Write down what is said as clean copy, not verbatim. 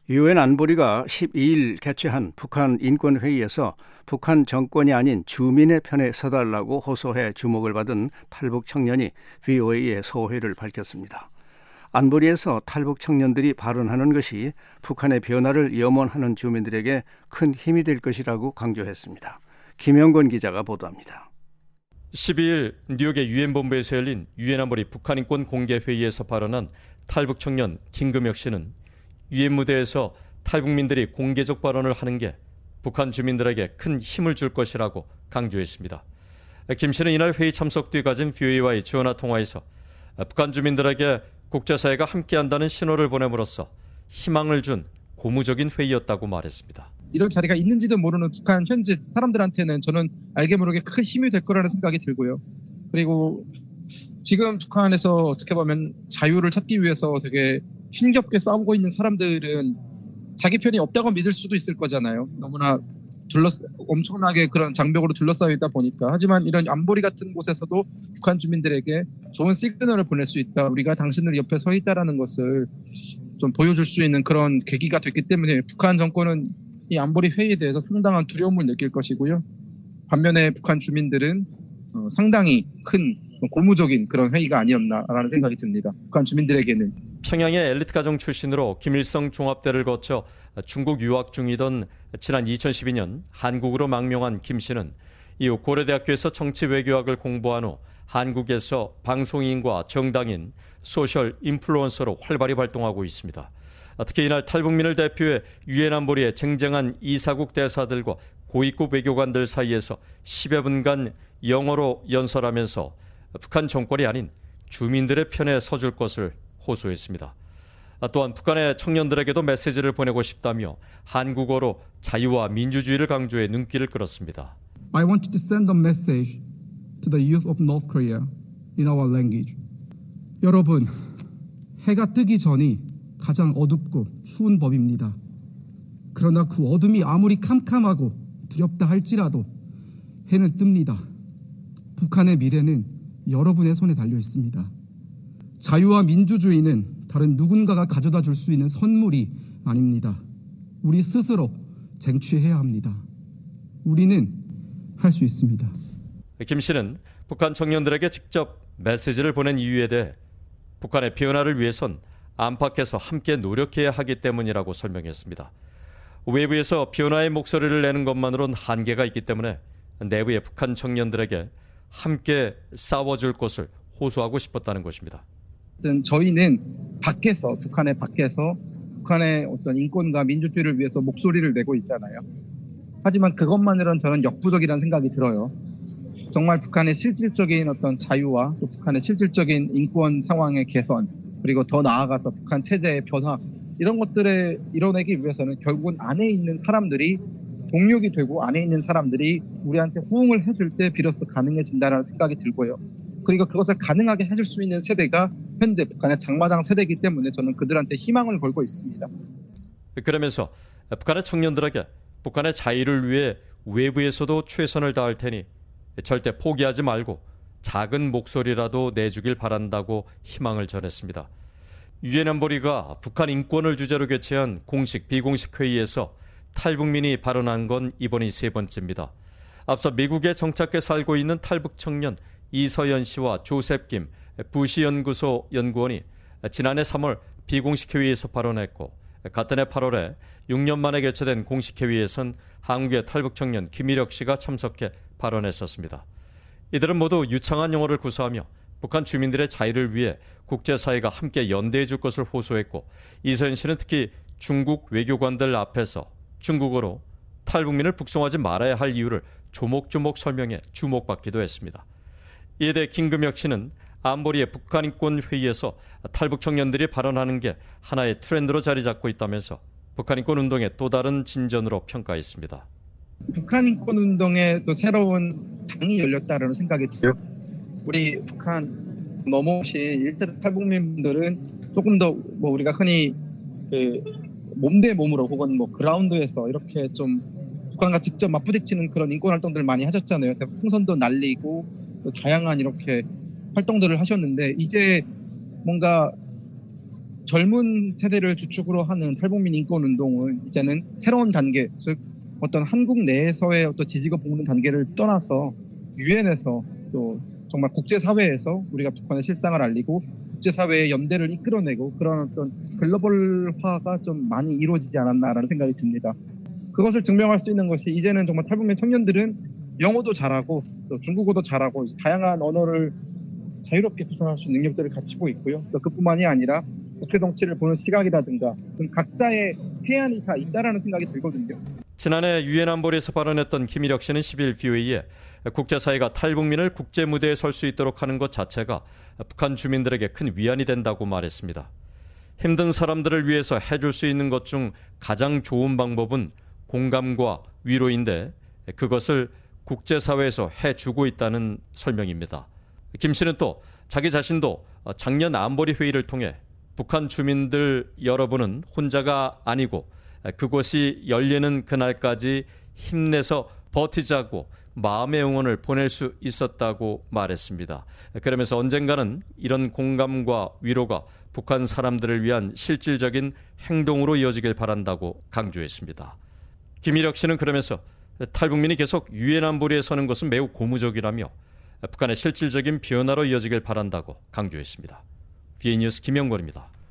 유엔 안보리가 12일 개최한 북한 인권회의에서 북한 정권이 아닌 주민의 편에 서달라고 호소해 주목을 받은 탈북 청년이 VOA에 소회를 밝혔습니다. 안보리에서 탈북 청년들이 발언하는 것이 북한의 변화를 염원하는 주민들에게 큰 힘이 될 것이라고 강조했습니다. 김영권 기자가 보도합니다. 12일 뉴욕의 유엔 본부에서 열린 유엔 안보리 북한 인권 공개 회의에서 발언한 탈북 청년 김금혁 씨는 유엔 무대에서 탈북민들이 공개적 발언을 하는 게 북한 주민들에게 큰 힘을 줄 것이라고 강조했습니다. 김 씨는 이날 회의 참석 뒤 가진 VOA와의 전화 통화에서 북한 주민들에게 국제사회가 함께한다는 신호를 보냄으로써 희망을 준 고무적인 회의였다고 말했습니다. 이런 자리가 있는지도 모르는 북한 현지 사람들한테는 저는 알게 모르게 큰 힘이 될 거라는 생각이 들고요. 그리고 지금 북한에서 어떻게 보면 자유를 찾기 위해서 되게 힘겹게 싸우고 있는 사람들은 자기 편이 없다고 믿을 수도 있을 거잖아요. 너무나 엄청나게 그런 장벽으로 둘러싸여 있다 보니까. 하지만 이런 안보리 같은 곳에서도 북한 주민들에게 좋은 시그널을 보낼 수 있다. 우리가 당신들 옆에 서 있다라는 것을 좀 보여줄 수 있는 그런 계기가 됐기 때문에 북한 정권은 이 안보리 회의에 대해서 상당한 두려움을 느낄 것이고요. 반면에 북한 주민들은 상당히 큰 고무적인 그런 회의가 아니었나라는 생각이 듭니다. 북한 주민들에게는. 평양의 엘리트 가정 출신으로 김일성 종합대를 거쳐 중국 유학 중이던 지난 2012년 한국으로 망명한 김 씨는 이후 고려대학교에서 정치 외교학을 공부한 후 한국에서 방송인과 정당인, 소셜 인플루언서로 활발히 활동하고 있습니다. 특히 이날 탈북민을 대표해 유엔 안보리에 쟁쟁한 이사국 대사들과 고위급 외교관들 사이에서 10여 분간 영어로 연설하면서 북한 정권이 아닌 주민들의 편에 서줄 것을 호소했습니다. 또한 북한의 청년들에게도 메시지를 보내고 싶다며 한국어로 자유와 민주주의를 강조해 눈길을 끌었습니다. I want to send a message to the youth of North Korea in our language. 여러분, 해가 뜨기 전이 가장 어둡고 추운 법입니다. 그러나 그 어둠이 아무리 캄캄하고 두렵다 할지라도 해는 뜹니다. 북한의 미래는 여러분의 손에 달려 있습니다. 자유와 민주주의는 다른 누군가가 가져다 줄 수 있는 선물이 아닙니다. 우리 스스로 쟁취해야 합니다. 우리는 할 수 있습니다. 김 씨는 북한 청년들에게 직접 메시지를 보낸 이유에 대해 북한의 변화를 위해선 안팎에서 함께 노력해야 하기 때문이라고 설명했습니다. 외부에서 변화의 목소리를 내는 것만으로는 한계가 있기 때문에 내부의 북한 청년들에게 함께 싸워줄 것을 호소하고 싶었다는 것입니다. 저희는 밖에서, 북한의 밖에서 북한의 어떤 인권과 민주주의를 위해서 목소리를 내고 있잖아요. 하지만 그것만으로는 저는 역부족이라는 생각이 들어요. 정말 북한의 실질적인 어떤 자유와 또 북한의 실질적인 인권 상황의 개선, 그리고 더 나아가서 북한 체제의 변화, 이런 것들을 이뤄내기 위해서는 결국은 안에 있는 사람들이 동력이 되고 안에 있는 사람들이 우리한테 호응을 해줄 때 비로소 가능해진다는 생각이 들고요. 그리고 그것을 가능하게 해줄 수 있는 세대가 현재 북한의 장마당 세대이기 때문에 저는 그들한테 희망을 걸고 있습니다. 그러면서 북한의 청년들에게 북한의 자유를 위해 외부에서도 최선을 다할 테니 절대 포기하지 말고 작은 목소리라도 내주길 바란다고 희망을 전했습니다. 유엔 안보리가 북한 인권을 주제로 개최한 공식 비공식 회의에서 탈북민이 발언한 건 이번이 세 번째입니다. 앞서 미국에 정착해 살고 있는 탈북 청년 이서연 씨와 조셉 김 부시연구소 연구원이 지난해 3월 비공식 회의에서 발언했고, 같은 해 8월에 6년 만에 개최된 공식 회의에선 한국의 탈북 청년 김일혁 씨가 참석해 발언했었습니다. 이들은 모두 유창한 영어를 구사하며 북한 주민들의 자유를 위해 국제사회가 함께 연대해 줄 것을 호소했고, 이서연 씨는 특히 중국 외교관들 앞에서 중국어로 탈북민을 북송하지 말아야 할 이유를 조목조목 설명해 주목받기도 했습니다. 이에 대해 김금혁 씨는 안보리의 북한 인권 회의에서 탈북 청년들이 발언하는 게 하나의 트렌드로 자리 잡고 있다면서 북한 인권 운동의 또 다른 진전으로 평가했습니다. 북한 인권 운동에 또 새로운 장이 열렸다는 생각이 들어요. 우리 북한 넘어오신 일제 탈북민들은 조금 더 우리가 흔히 몸대 몸으로 혹은 그라운드에서 이렇게 좀 북한과 직접 맞부딪히는 그런 인권 활동들을 많이 하셨잖아요. 풍선도 날리고 또 다양한 이렇게 활동들을 하셨는데, 이제 뭔가 젊은 세대를 주축으로 하는 탈북민 인권 운동은 이제는 새로운 단계, 즉 어떤 한국 내에서의 어떤 지지가 볶는 단계를 떠나서 유엔에서 또 정말 국제사회에서 우리가 북한의 실상을 알리고 국제사회의 연대를 이끌어내고 그런 어떤 글로벌화가 좀 많이 이루어지지 않았나라는 생각이 듭니다. 그것을 증명할 수 있는 것이 이제는 정말 탈북민 청년들은 영어도 잘하고 또 중국어도 잘하고 다양한 언어를 자유롭게 구사할 수 있는 능력들을 갖추고 있고요. 또 그뿐만이 아니라 국회 정치를 보는 시각이라든가 각자의 해안이 다 있다라는 생각이 들거든요. 지난해 유엔 안보리에서 발언했던 김일혁 씨는 10일 VOA에 국제사회가 탈북민을 국제 무대에 설 수 있도록 하는 것 자체가 북한 주민들에게 큰 위안이 된다고 말했습니다. 힘든 사람들을 위해서 해줄 수 있는 것 중 가장 좋은 방법은 공감과 위로인데 그것을 국제사회에서 해주고 있다는 설명입니다. 김 씨는 또 자기 자신도 작년 안보리 회의를 통해 북한 주민들 여러분은 혼자가 아니고 그곳이 열리는 그날까지 힘내서 버티자고 마음의 응원을 보낼 수 있었다고 말했습니다. 그러면서 언젠가는 이런 공감과 위로가 북한 사람들을 위한 실질적인 행동으로 이어지길 바란다고 강조했습니다. 김일혁 씨는 그러면서 탈북민이 계속 유엔 안보리에 서는 것은 매우 고무적이라며 북한의 실질적인 변화로 이어지길 바란다고 강조했습니다. VA 뉴스 김영권입니다.